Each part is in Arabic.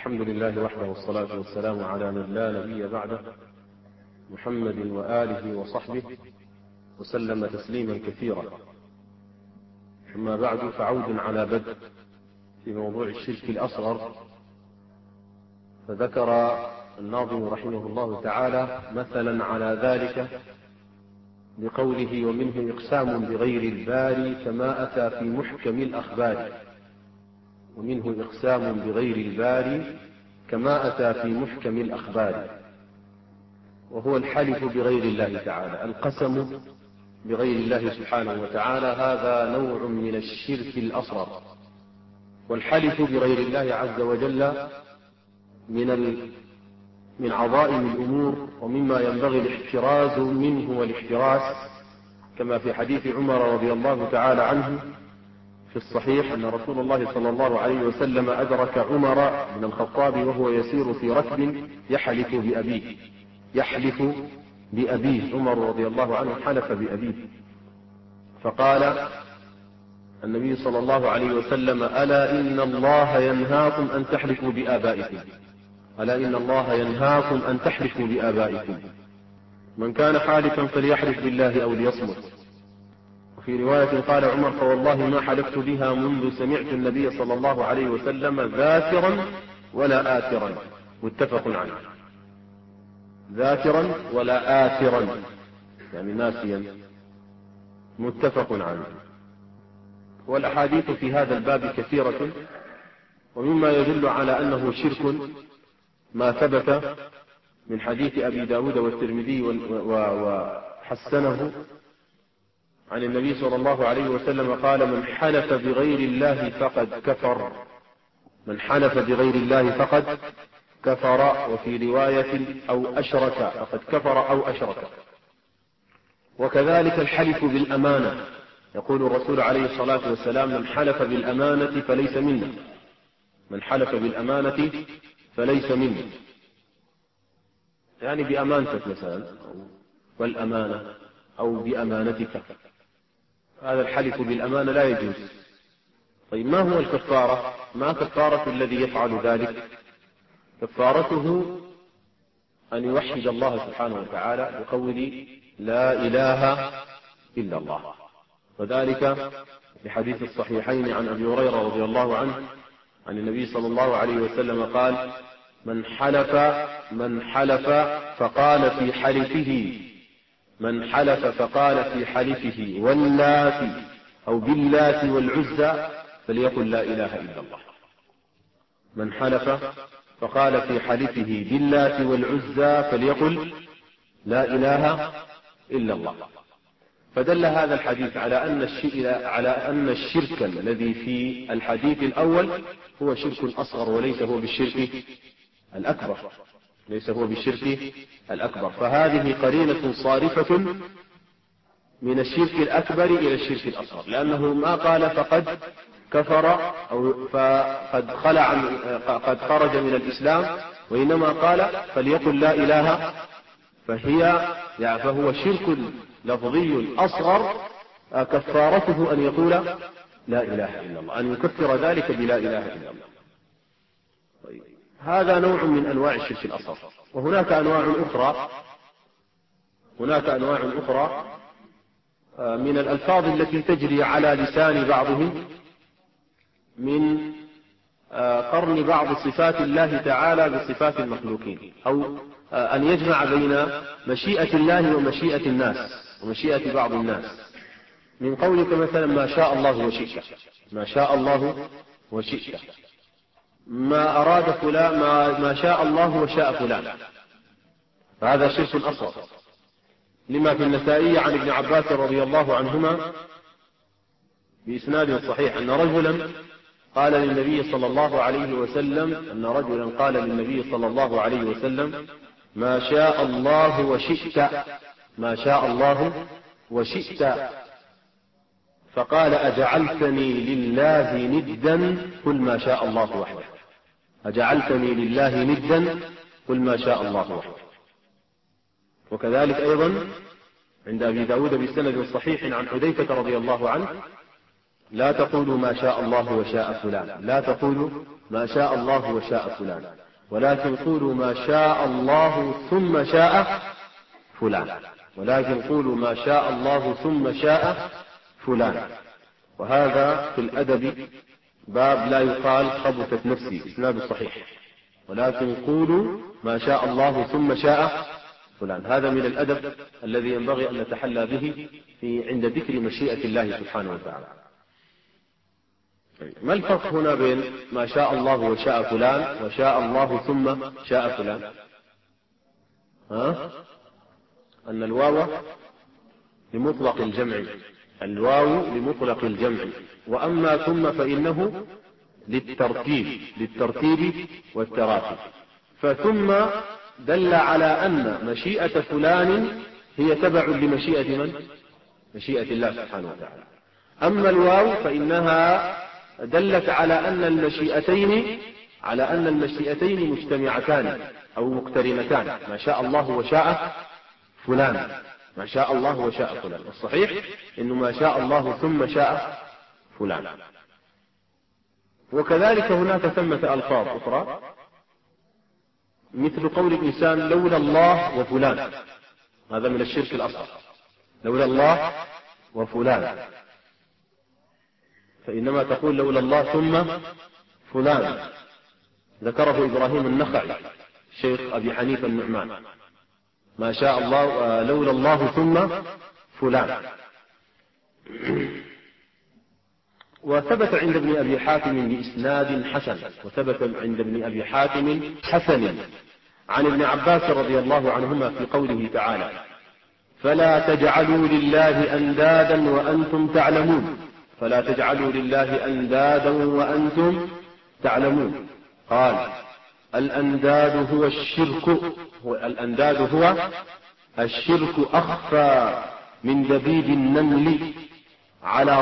الحمد لله وحده والصلاة والسلام على من لا نبي بعده محمد وآله وصحبه وسلم تسليما كثيرا. أما بعد، فعود على بدء في موضوع الشرك الأصغر. فذكر الناظم رحمه الله تعالى مثلا على ذلك بقوله: ومنه إقسام بغير الباري كما أتى في محكم الأخبار. ومنه إقسام بغير الباري كما أتى في محكم الأخبار، وهو الحلف بغير الله تعالى. القسم بغير الله سبحانه وتعالى هذا نوع من الشرك الأصغر، والحلف بغير الله عز وجل من عظائم الأمور ومما ينبغي الاحتراز منه والاحتراس، كما في حديث عمر رضي الله تعالى عنه في الصحيح أن رسول الله صلى الله عليه وسلم أدرك عمر بن الخطاب وهو يسير في ركب يحلف بأبيه. عمر رضي الله عنه حلف بأبيه، فقال النبي صلى الله عليه وسلم: ألا إن الله ينهاكم أن تحلفوا بآبائكم. ألا إن الله ينهاكم أن تحلفوا بآبائكم، من كان حالفا فليحلف بالله أو ليصمت. وفي رواية قال عمر: فوالله ما حلفت بها منذ سمعت النبي صلى الله عليه وسلم ذاكرا ولا آثرا. متفق عليه. ذاكرا ولا آثرا يعني ناسيا. متفق عليه. والأحاديث في هذا الباب كثيرة، ومما يدل على أنه شرك ما ثبت من حديث أبي داود والترمذي وحسنه عن النبي صلى الله عليه وسلم قال: من حلف بغير الله فقد كفر. من حلف بغير الله فقد كفر. وفي رواية أو أشرك، فقد كفر أو أشرك. وكذلك الحلف بالأمانة، يقول الرسول عليه الصلاة والسلام: من حلف بالأمانة فليس منا. من حلف بالأمانة فليس منا، يعني بأمانتك مثلا، والأمانة أو بأمانتك. هذا الحلف بالأمانة لا يجوز. طيب، ما هو الكفارة؟ ما كفارة الذي يفعل ذلك؟ كفارته أن يوحد الله سبحانه وتعالى بقول لا إله إلا الله، وذلك لحديث الصحيحين عن أبي هريرة رضي الله عنه عن النبي صلى الله عليه وسلم قال: من حلف فقال في حلفه واللات أو باللات والعزى فليقل لا إله إلا الله. من حلف فقال في حلفه باللات والعزى فليقل لا إله إلا الله. فدل هذا الحديث على أن الشرك الذي في الحديث الأول هو شرك أصغر، وليس هو بالشرك الأكبر. فهذه قرينة صارفة من الشرك الأكبر إلى الشرك الأصغر، لأنه ما قال فقد كفر أو قد خرج من الإسلام، وإنما قال فليقل لا إله، فهو شرك لفظي أصغر، كفارته أن يقول لا إله إلا الله، أن يكفر ذلك بلا إله إلا الله. طيب، هذا نوع من أنواع الشرك الأصغر. وهناك أنواع أخرى من الألفاظ التي تجري على لسان بعضهم من قرن بعض صفات الله تعالى بصفات المخلوقين، أو أن يجمع بين مشيئة الله ومشيئة الناس ومشيئة بعض الناس، من قولك مثلا ما شاء الله وشئت، ما شاء الله وشئت، ما أراد فلان، ما شاء الله وشاء فلان. فهذا شرك أصغر، لما في النسائي عن ابن عباس رضي الله عنهما بإسناد صحيح أن رجلا قال للنبي صلى الله عليه وسلم ما شاء الله وشئت، ما شاء الله وشئت، فقال أجعلتني لله ندا قل ما شاء الله وحده. أجعلتني لله ندا قل ما شاء الله وحده. وكذلك أيضا عند أبي داود بسند صحيح عن حذيفة رضي الله عنه لا تقولوا ما شاء الله وشاء فلان، لا تقولوا ما شاء الله وشاء فلان، ولكن قولوا ما شاء الله ثم شاء فلان، ولكن قولوا ما شاء الله ثم شاء فلان. وهذا في الأدب باب لا يقال خبثت نفسي، إسناد صحيح، ولكن قولوا ما شاء الله ثم شاء فلان. هذا من الأدب الذي ينبغي أن نتحلى به عند ذكر مشيئة الله سبحانه وتعالى. ما الفرق هنا بين ما شاء الله وشاء فلان وشاء الله ثم شاء فلان؟ أن الواو لمطلق الجمع، الواو لمطلق الجمع، وأما ثم فإنه للترتيب والتراخي. فثم دل على أن مشيئة فلان هي تبع لمشيئة من؟ مشيئة الله سبحانه وتعالى. أما الواو فإنها دلت على أن المشيئتين مجتمعتان أو مقترنتان، ما شاء الله وشاء فلان، ما شاء الله وشاء فلان. الصحيح إنه ما شاء الله ثم شاء فلان. وكذلك هناك ثمة ألفاظ أخرى مثل قول الإنسان لولا الله وفلان، هذا من الشرك الأصغر، لولا الله وفلان، فإنما تقول لولا الله ثم فلان. ذكره إبراهيم النخعي شيخ أبي حنيفة النعمان، ما شاء الله لولا الله ثم فلان. وثبت عند ابن أبي حاتم بإسناد حسن، وثبت عند ابن أبي حاتم حسن عن ابن عباس رضي الله عنهما في قوله تعالى فلا تجعلوا لله أندادا وأنتم تعلمون، فلا تجعلوا لله أندادا وأنتم تعلمون. قال الأنداد هو الشرك أخفى من دبيب النمل على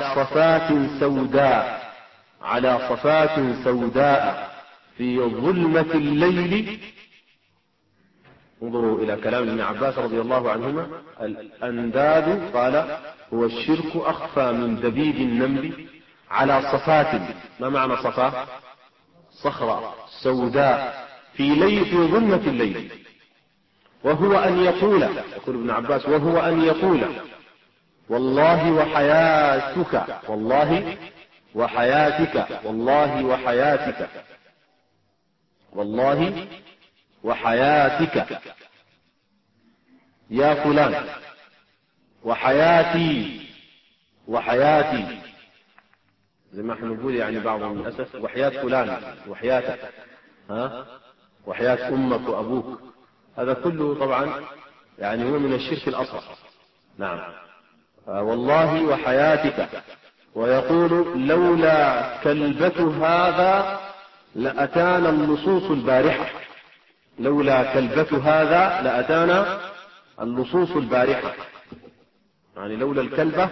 صفات سوداء في ظلمة الليل. انظروا إلى كلام ابن عباس رضي الله عنهما، الأنداد قال هو الشرك أخفى من دبيب النمل على صفات، ما معنى صفاء؟ صخرة سوداء في ظلمة الليل، وهو أن يقول ابن عباس وهو أن يقول والله وحياتك، والله وحياتك، والله وحياتك، والله وحياتك يا فلان، وحياتي زي ما احنا نقول يعني بعضهم للأسف وحياة فلان، وحياتك، وحياة أمك وأبوك، هذا كله طبعا يعني هو من الشرك الأصغر. نعم، والله وحياتك. ويقول لولا كلبة هذا لأتانا اللصوص البارحة، لولا كلبة هذا لأتانا اللصوص البارحة، يعني لولا الكلبة،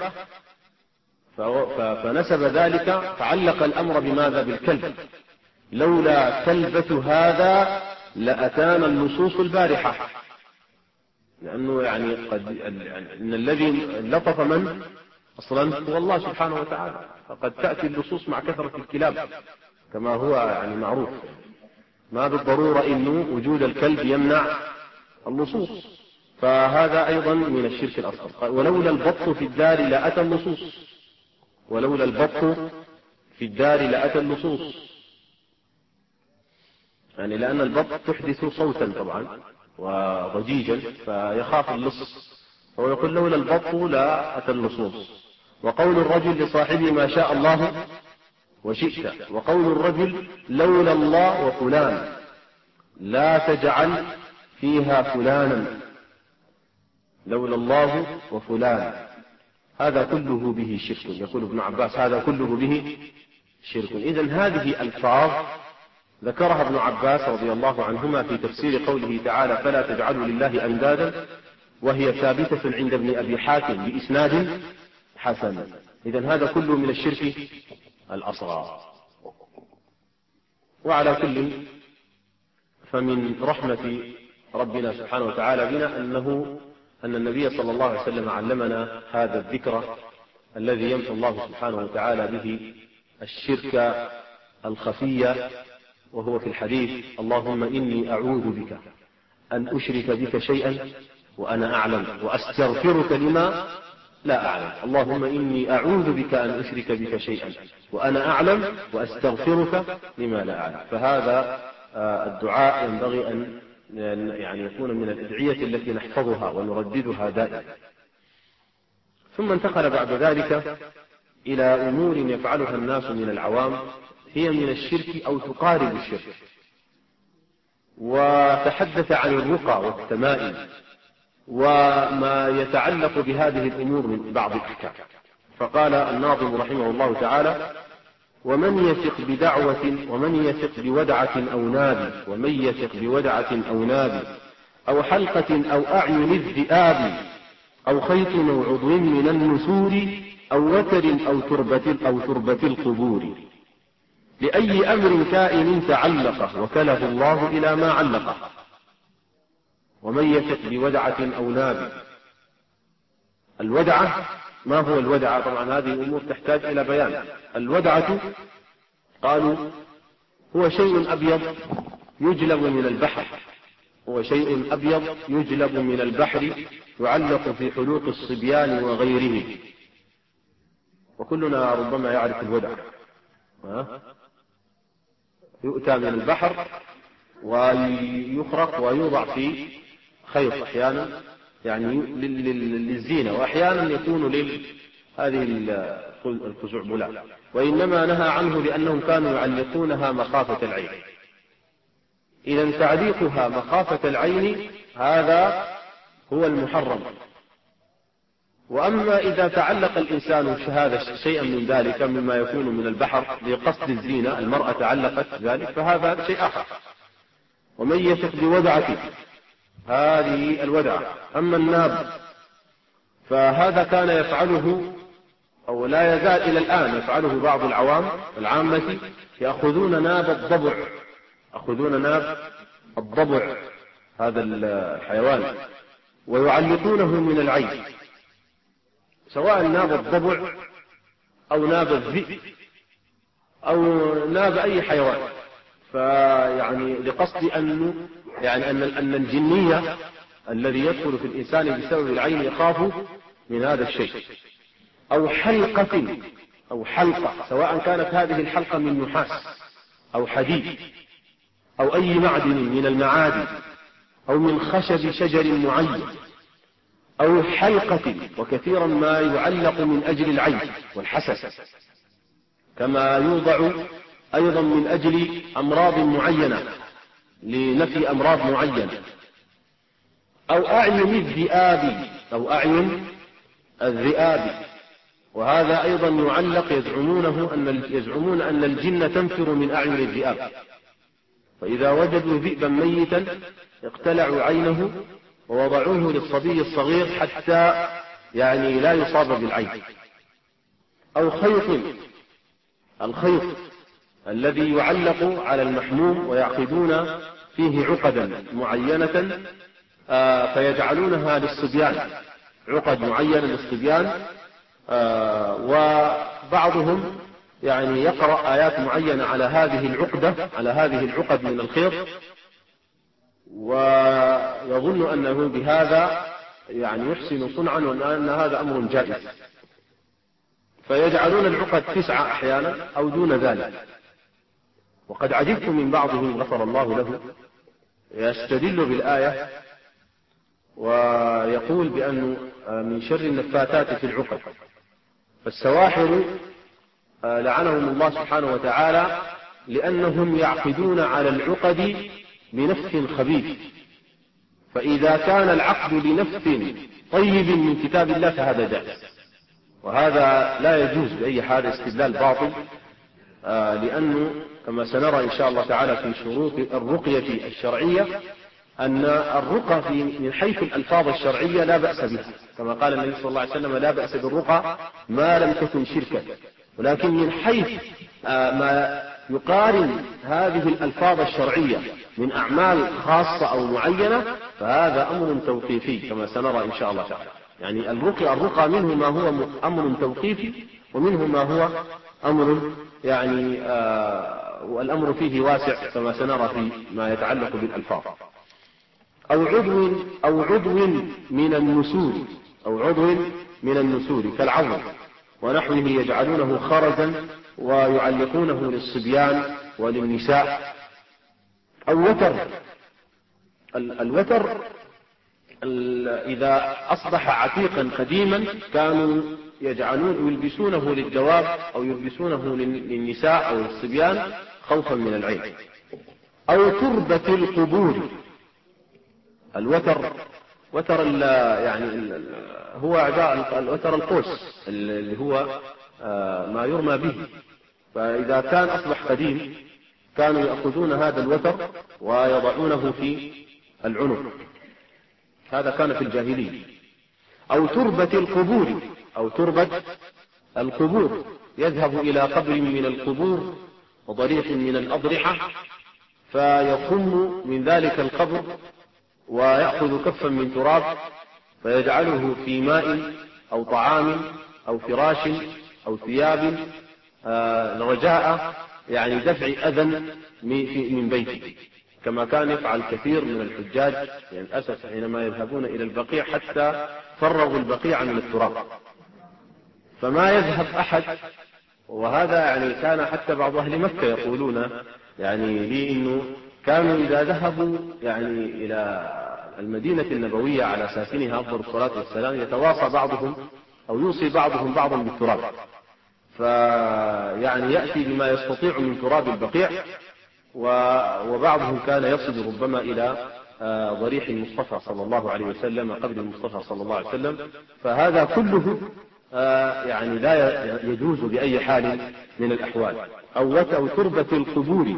فنسب ذلك، فعلق الأمر بماذا؟ بالكلب. لولا كلبة هذا لأتانا اللصوص البارحة، لأنه يعني إن الذي لطف من أصلا هو الله سبحانه وتعالى، فقد تأتي اللصوص مع كثرة الكلاب كما هو يعني معروف، ما بالضرورة إنه وجود الكلب يمنع اللصوص، فهذا أيضا من الشرك الأصغر. ولولا البط في الدار لأتى اللصوص، ولولا البط في الدار لأتى اللصوص، يعني لأن البط تحدث صوتا طبعا وضجيجا فيخاف اللص، فهو يقول لولا البط لا أتى اللصوص. وقول الرجل لصاحبه ما شاء الله وشئت، وقول الرجل لولا الله وفلان لا تجعل فيها فلانا، لولا الله وفلان، هذا كله به شرك. يقول ابن عباس هذا كله به شرك. إذن هذه ألفاظ ذكرها ابن عباس رضي الله عنهما في تفسير قوله تعالى فلا تجعلوا لله أندادا، وهي ثابتة عند ابن أبي حاتم بإسناد حسن. إذن هذا كله من الشرك الأصغر. وعلى كل، فمن رحمة ربنا سبحانه وتعالى بنا أن النبي صلى الله عليه وسلم علمنا هذا الذكر الذي يمحو الله سبحانه وتعالى به الشرك الخفي، وهو في الحديث: اللهم إني أعوذ بك أن أشرك بك شيئا وأنا أعلم وأستغفرك لما لا أعلم. اللهم إني أعوذ بك أن أشرك بك شيئا وأنا أعلم وأستغفرك لما لا أعلم. فهذا الدعاء ينبغي أن يعني يكون من الأدعية التي نحفظها ونرددها دائما. ثم انتقل بعد ذلك إلى أمور يفعلها الناس من العوام هي من الشرك أو تقارب الشرك، وتحدث عن الرقى والتمائم وما يتعلق بهذه الأمور من بعض الأحكام. فقال الناظم رحمه الله تعالى: ومن يثق بودعة أو ناب، ومن يثق بودعة أو ناب أو حلقة أو أعين الذئاب أو خيط أو عضو من النسور أو وتر أو تربة القبور، لأي أمر كائن تعلقه وكله الله إلى ما علقه. ومن يثق بودعة أو ناب. الودعة، ما هو الودعة؟ طبعا هذه الأمور تحتاج إلى بيان. الودعة قالوا هو شيء أبيض يجلب من البحر، هو شيء أبيض يجلب من البحر يعلق في حلوق الصبيان وغيره، وكلنا ربما يعرف الودعة. يؤتى من البحر ويخرق ويوضع في خيط أحيانا يعني للزينة، وأحيانا يكون هذه الخزعبلات، وإنما نهى عنه لأنهم كانوا يعلقونها مخافة العين. إذا تعليقها مخافة العين هذا هو المحرم. وأما إذا تعلق الإنسان هذا شيئا من ذلك مما يكون من البحر لقصد الزينة، المرأة تعلقت ذلك، فهذا شيء آخر. ومن يثق بودعة، هذه الودعة. أما الناب فهذا كان يفعله أو لا يزال إلى الآن يفعله بعض العامة، يأخذون ناب الضبع هذا الحيوان ويعلقونه من العين، سواء ناب الضبع أو ناب الذئب أو ناب أي حيوان، فيعني لقصد أن الجنية الذي يدخل في الإنسان بسبب العين يخاف من هذا الشيء. أو حلقة سواء كانت هذه الحلقة من نحاس أو حديد أو أي معدن من المعادن أو من خشب شجر معين، أو حلقة، وكثيرا ما يعلق من أجل العين والحسد، كما يوضع أيضا من أجل أمراض معينة لنفي أمراض معينة. أو أعين الذئاب، وهذا أيضا يعلق، يزعمون أن الجن تنفر من أعين الذئاب، فإذا وجدوا ذئبا ميتا اقتلعوا عينه ووضعوه للصبي الصغير حتى يعني لا يصاب بالعين. أو الخيط الذي يعلق على المحموم ويعقدون فيه عقدا معينة فيجعلونها للصبيان، عقد معينة للصبيان، وبعضهم يعني يقرأ آيات معينة على هذه العقد من الخيط، ويظن أنه بهذا يعني يحسن صنعا وأن هذا أمر جائز، فيجعلون العقد 9 أحيانا أو دون ذلك. وقد عجبت من بعضهم غفر الله له يستدل بالآية ويقول بأنه من شر النفاثات في العقد. فالسواحر لعنهم الله سبحانه وتعالى لأنهم يعقدون على العقد بنفث خبيث، فإذا كان العقد بنفث طيب من كتاب الله فهذا جائز، وهذا لا يجوز بأي حال، استدلال باطل، لأنه كما سنرى إن شاء الله تعالى في شروط الرقية الشرعية أن الرقى من حيث الألفاظ الشرعية لا بأس بها، كما قال النبي صلى الله عليه وسلم: لا بأس بالرقى ما لم تكن شركا. ولكن من حيث ما يقارن هذه الألفاظ الشرعية من أعمال خاصة أو معينة فهذا أمر توقيفي كما سنرى إن شاء الله تعالى. يعني الرقى منه ما هو أمر توقيفي، ومنه ما هو أمر يعني والأمر فيه واسع كما سنرى في ما يتعلق بالألفاظ. أو عضو من النسور، أو عضو من النسور كالعظم ونحوه يجعلونه خرزا ويعلقونه للصبيان وللنساء. أو وتر. الوتر إذا أصبح عتيقا قديما كانوا يلبسونه للدواب أو يلبسونه للنساء أو للصبيان خوفا من العين. أو تربة القبور. الوتر يعني هو أعداء الوتر القوس اللي هو ما يرمى به، فإذا كان أصبح قديم كانوا يأخذون هذا الوتر ويضعونه في العنق، هذا كان في الجاهلية. أو تربة القبور، أو تربة القبور، يذهب إلى قبر من القبور وضريح من الأضرحة فيخم من ذلك القبر ويأخذ كفا من تراب فيجعله في ماء أو طعام أو فراش أو ثياب رجاء يعني دفع أذى من بيته، كما كان يفعل كثير من الحجاج يعني للأسف حينما يذهبون إلى البقيع حتى فرغوا البقيع من التراب فما يذهب أحد. وهذا يعني كان حتى بعض أهل مكة يقولون يعني لي إنه كانوا إذا ذهبوا يعني إلى المدينة النبوية على ساكنها أفضل الصلاة والسلام يتواصى بعضهم أو يوصي بعضهم بعضا بالتراب، فيعني يأتي بما يستطيع من تراب البقيع، وبعضهم كان يصل ربما إلى ضريح المصطفى صلى الله عليه وسلم، قبر المصطفى صلى الله عليه وسلم. فهذا كله يعني لا يجوز بأي حال من الأحوال. أو تربة القبور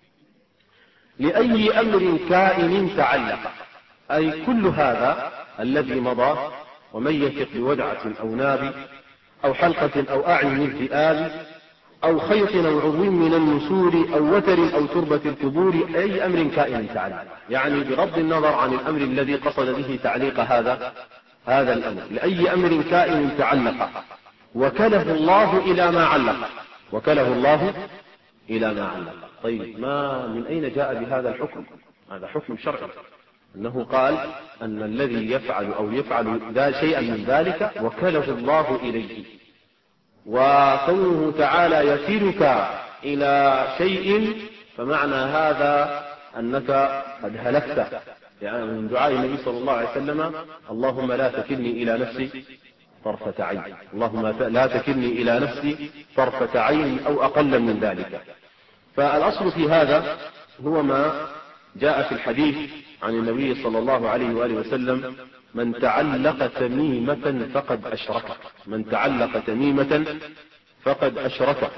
لأي أمر كائن تعلق، أي كل هذا الذي مضى ومن يثق بودعة أو ناب أو حلقة أو أعين من ذئاب أو خيط أو عضو من النسور أو وتر أو تربة القبور، أي أمر كائن تعلق، يعني بغض النظر عن الأمر الذي قصد به تعليق هذا الأمر، لأي أمر كائن تعلق وكله الله إلى ما علق، وكله الله إلى ما علق. طيب ما من أين جاء بهذا الحكم؟ هذا حكم شرعي، أنه قال أن الذي يفعل أو يفعل شيئا من ذلك وكله الله إليه. وقوله تعالى يكلك إلى شيء فمعنى هذا أنك قد هلكت، يعني من دعاء النبي صلى الله عليه وسلم اللهم لا تكلني إلى نفسي طرفة عين، اللهم لا تكلني إلى نفسي طرفة عين أو أقل من ذلك. فالأصل في هذا هو ما جاء في الحديث عن النبي صلى الله عليه وآله وسلم من تعلق تميمة فقد أشرك، من تعلق تميمة فقد أشرك.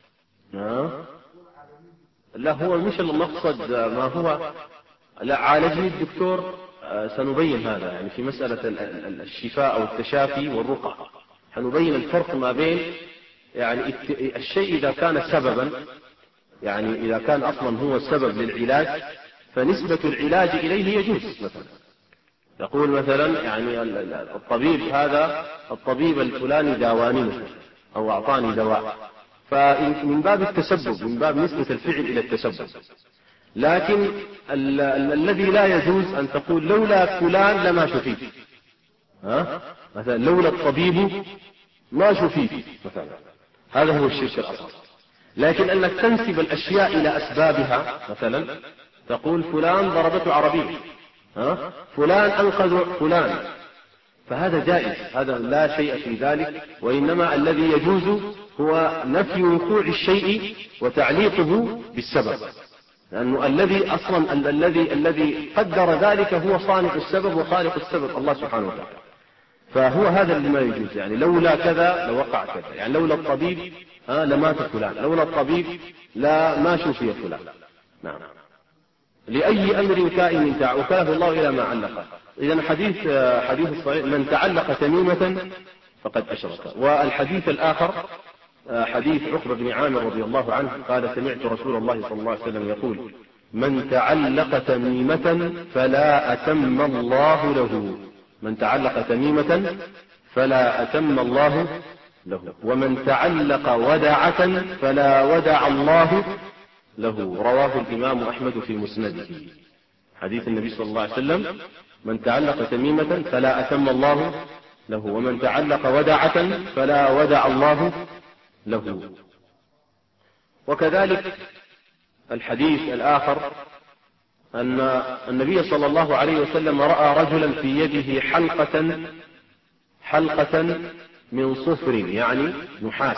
لا هو مش المقصد ما هو، لا عالجني الدكتور سنبين هذا يعني في مسألة الشفاء أو التشافي والرقى، سنبين الفرق ما بين يعني الشيء إذا كان سببا، يعني إذا كان أصلا هو السبب للعلاج فنسبة العلاج إليه يجوز. مثلا يقول مثلا يعني الطبيب هذا الطبيب الفلاني داواني مثلا أو أعطاني دواء، فمن باب التسبب، من باب نسبة الفعل إلى التسبب. لكن الذي لا يجوز أن تقول لولا فلان لما شفيت، مثلا لولا الطبيب ما شفيت مثلا، هذا هو الشرك الأصغر. لكن أنك تنسب الأشياء إلى أسبابها، مثلا تقول فلان ضربته عربية، فلان أنقذ فلان، فهذا جائز، هذا لا شيء في ذلك. وإنما الذي يجوز هو نفي وقوع الشيء وتعليقه بالسبب، لأنه الذي أصلا الذي قدر ذلك هو صانع السبب وخالق السبب الله سبحانه وتعالى. فهو هذا اللي ما يجوز، يعني لولا كذا لوقع كذا، يعني لولا الطبيب لمات فلان، لولا الطبيب لا ما شفي فلان. نعم. لأي أمر كائن وكله الله إلى ما علق. إذن حديث الصحيح من تعلق تميمة فقد أشرك. والحديث الآخر حديث عقبة بن عامر رضي الله عنه قال سمعت رسول الله صلى الله عليه وسلم يقول من تعلق تميمة فلا أتم الله له من تعلق تميمة فلا أتم الله له، ومن تعلق ودعة فلا ودع الله له. رواه الإمام أحمد في مسنده. حديث النبي صلى الله عليه وسلم: من تعلق تميمة فلا أتم الله له، ومن تعلق ودعة فلا ودع الله له. وكذلك الحديث الآخر أن النبي صلى الله عليه وسلم رأى رجلا في يده حلقة من صفر يعني نحاس،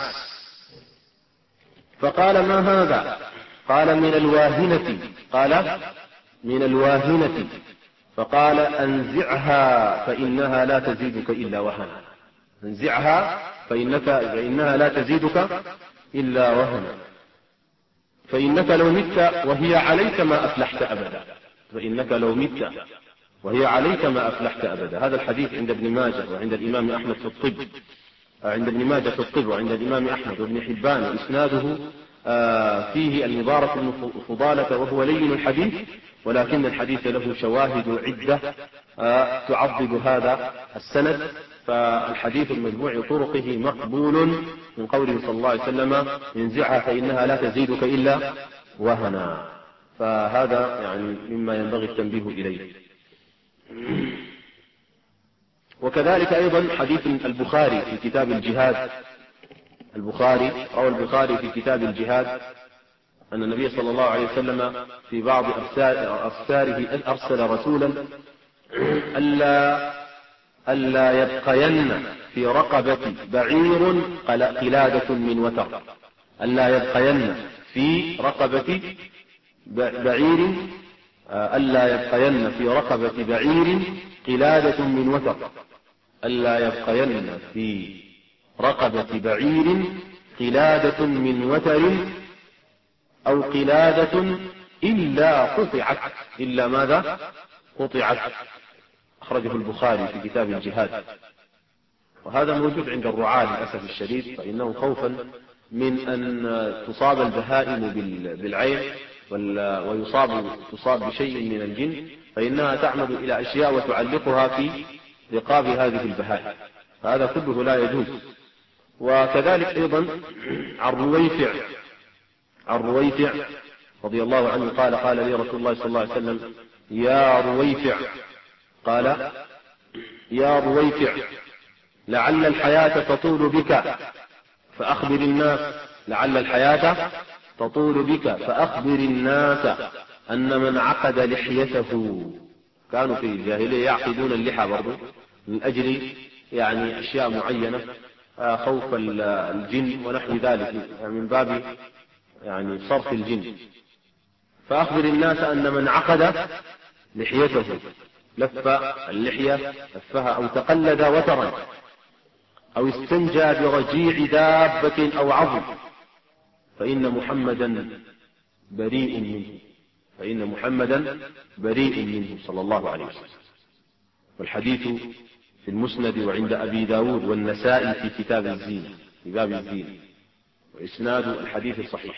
فقال: ما هذا؟ قال: من الواهنة. قال: من الواهنة. فقال: أنزعها فإنها لا تزيدك إلا وهنا. انزعها فإنها لا تزيدك إلا وهنا، فإنك لو مت وهي عليك ما أفلحت أبدا. فإنك لو مت وهي عليك ما أفلحت أبدا. هذا الحديث عند ابن ماجه وعند الإمام أحمد في الطب، عند ابن ماجه في الطب وعند الإمام أحمد وابن حبان، وإسناده فيه المبارك بن فضالة وهو لين الحديث، ولكن الحديث له شواهد عدة تعضد هذا السند. فالحديث المجموع طرقه مقبول من قوله صلى الله عليه وسلم: انزعها فإنها لا تزيدك إلا وهنا. فهذا يعني مما ينبغي التنبيه إليه. وكذلك أيضا حديث البخاري في كتاب الجهاد. روى البخاري في كتاب الجهاد أن النبي صلى الله عليه وسلم في بعض أفساره أرسل رسولا ألا يبقين في رقبة بعير قلادة من وتر. ألا يبقين في رقبة بعير ألا يبقين في رقبة بعير قلادة من وتر. ألا يبقين في رقبة بعير قلادة من وتر أو قلادة إلا قطعت. إلا ماذا؟ قطعت. أخرجه البخاري في كتاب الجهاد. وهذا موجود عند الرعاة للأسف الشديد، فإنه خوفا من أن تصاب البهائم بالعين وتصاب بشيء من الجن، فإنها تعمد إلى أشياء وتعلقها في رقاب هذه البهائم، فهذا كله لا يجوز. وكذلك أيضا عن رويفع رضي الله عنه قال لي رسول الله صلى الله عليه وسلم: يا رويفع. قال: يا رويفع، لعل الحياة تطول بك فأخبر الناس. لعل الحياة تطول بك فأخبر الناس أن من عقد لحيته. كانوا في الجاهلية يعقدون اللحى برضو من أجل يعني أشياء معينة، خوف الجن ونحو ذلك، من باب يعني صرف الجن. فأخبر الناس أن من عقد لحيته، لف اللحية لفها أو تقلد وترا أو استنجى برجيع دابة أو عظم فإن محمدا بريء منه. فإن محمدا بريء منه صلى الله عليه وسلم. والحديث في المسند وعند أبي داود والنسائي في كتاب الزينة، في باب الزينة، وإسناد الحديث صحيح.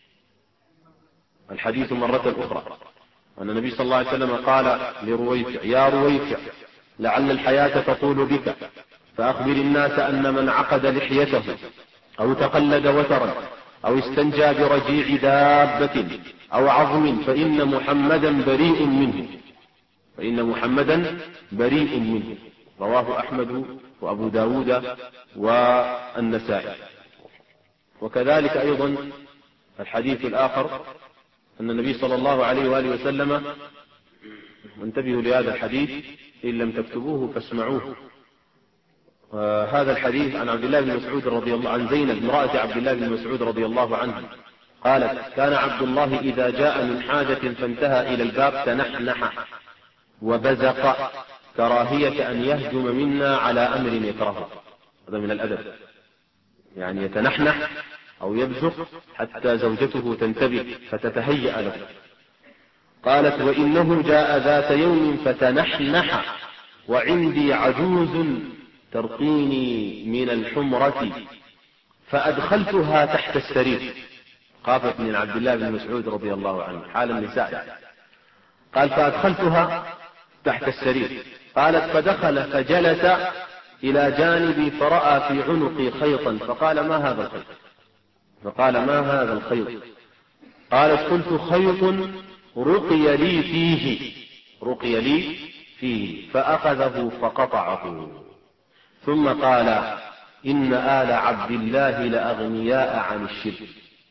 الحديث مرة أخرى أن النبي صلى الله عليه وسلم قال لرويفع: يا رويفع، لعل الحياة تطول بك فأخبر الناس أن من عقد لحيته أو تقلد وترا أو استنجى برجيع دابة أو عظم فإن محمدا بريء منه. فإن محمدا بريء منه. رواه أحمد وأبو داود والنسائي. وكذلك أيضا الحديث الآخر أن النبي صلى الله عليه وآله وسلم، وانتبهوا لهذا الحديث إن لم تكتبوه فاسمعوه. هذا الحديث عن عبد الله بن مسعود رضي الله عن زينب امرأة عبد الله بن مسعود رضي الله عنه قالت: كان عبد الله إذا جاء من حاجة فانتهى إلى الباب تنحنح وبزق كراهية أن يهجم منا على أمر يكرهه. هذا من الأدب، يعني يتنحنح أو يبزق حتى زوجته تنتبه فتتهيأ له. قالت: وإنه جاء ذات يوم فتنحنح وعندي عجوز ترقيني من الحمرة فأدخلتها تحت السرير. خافت من عبد الله بن مسعود رضي الله عنه حال النساء. قال: فأدخلتها تحت السرير. قالت فدخل فجلس إلى جانبي فرأى في عنقي خيطا فقال ما هذا الخيط؟ قالت قلت خيط رقي لي فيه فأخذه فقطعه ثم قال إن آل عبد الله لأغنياء عن الشرك.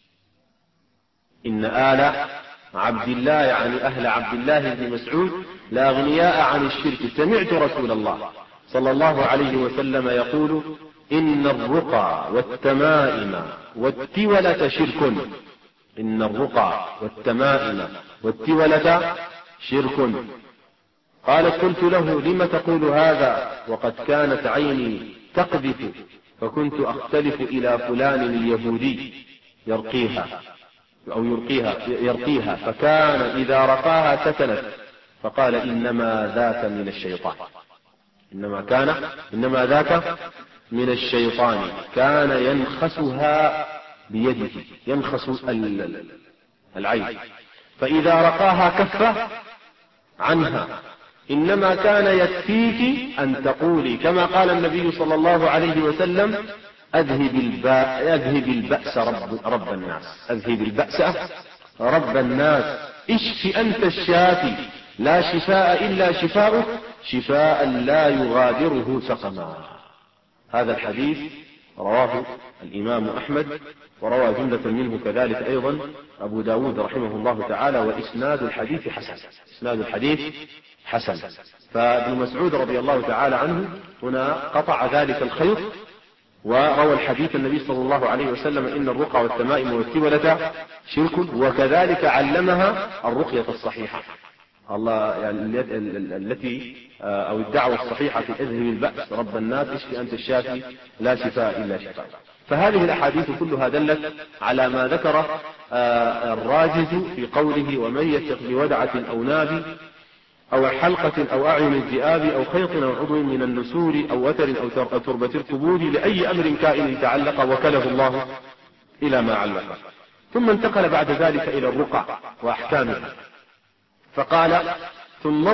إن آل عبد الله يعني أهل عبد الله بن مسعود لأغنياء عن الشرك. سمعت رسول الله صلى الله عليه وسلم يقول إن الرقى والتمائم والتولة شرك. إن الرقى والتمائم والتولة شرك. قالت قلت له لم تقول هذا وقد كانت عيني تقذف فكنت أختلف إلى فلان اليهودي يرقيها فكان إذا رقاها سكنت فقال إنما ذاك من الشيطان كان ينخسها بيده ينخس العين فإذا رقاها كف عنها. إنما كان يكفيك أن تقولي كما قال النبي صلى الله عليه وسلم أذهب البأس رب الناس اشف أنت الشافي لا شفاء إلا شفاؤك شفاء لا يغادره سقما. هذا الحديث رواه الإمام أحمد وروى جملة منه كذلك أيضا أبو داود رحمه الله تعالى وإسناد الحديث حسن. فابن مسعود رضي الله تعالى عنه هنا قطع ذلك الخيط وروى الحديث النبي صلى الله عليه وسلم إن الرقى والتمائم والتولة شرك وكذلك علمها الرقية الصحيحة التي أو الدعوة الصحيحة أذهب البأس رب الناس اشف أنت الشافي لا شفاء إلا شفاء. فهذه الأحاديث كلها دلت على ما ذكر الراجز في قوله ومن يثق بودعة أو ناب أو حلقة أو أعين الذئاب أو خيط أو عضو من النسور أو وتر أو تربة القبور لأي أمر كائن تعلق وكله الله إلى ما علق. ثم انتقل بعد ذلك إلى الرقى وأحكامها فقال ثم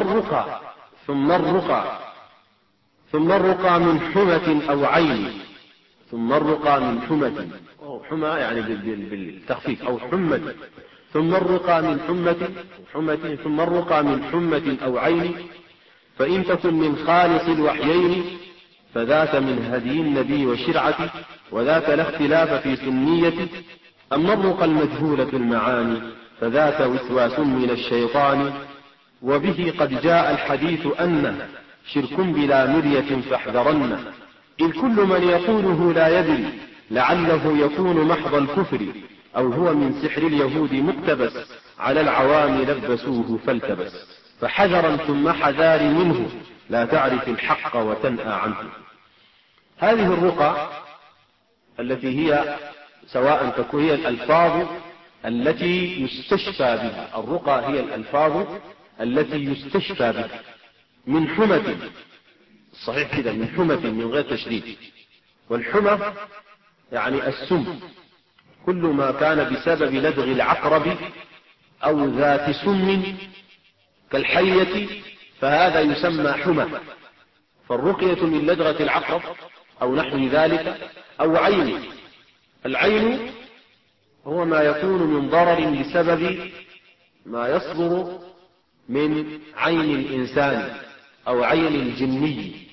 الرقى من حمة أو عين. ثم الرقى من حمى يعني بالتخفيف أو حمة. ثم الرقى من حمة ثم الرقى من حمة أو عين فإن تكن من خالص الوحيين فذاك من هدي النبي وشرعته وذاك لا اختلاف في سنيته. أما الرقى المجهولة المعاني فذاك وسواس من الشيطان وبه قد جاء الحديث أنه شرك بلا مرية فاحذرن إذ كل من يقوله لا يدري لعله يكون محض الكفر أو هو من سحر اليهود مقتبس على العوام لبسوه فالتبس فحذرا ثم حذار منه لا تعرف الحق وتنأى عنه. هذه الرقى التي هي سواء تكون هي الألفاظ التي يستشفى بها. الرقى هي الألفاظ التي يستشفى بها من حمة صحيح كده من حمة من غير تشديد. والحمى يعني السم كل ما كان بسبب لدغ العقرب أو ذات سم كالحية فهذا يسمى حمى. فالرقية من لدغة العقرب أو نحو ذلك أو عين. العين هو ما يكون من ضرر بسبب ما يصدر من عين الإنسان أو عين الجني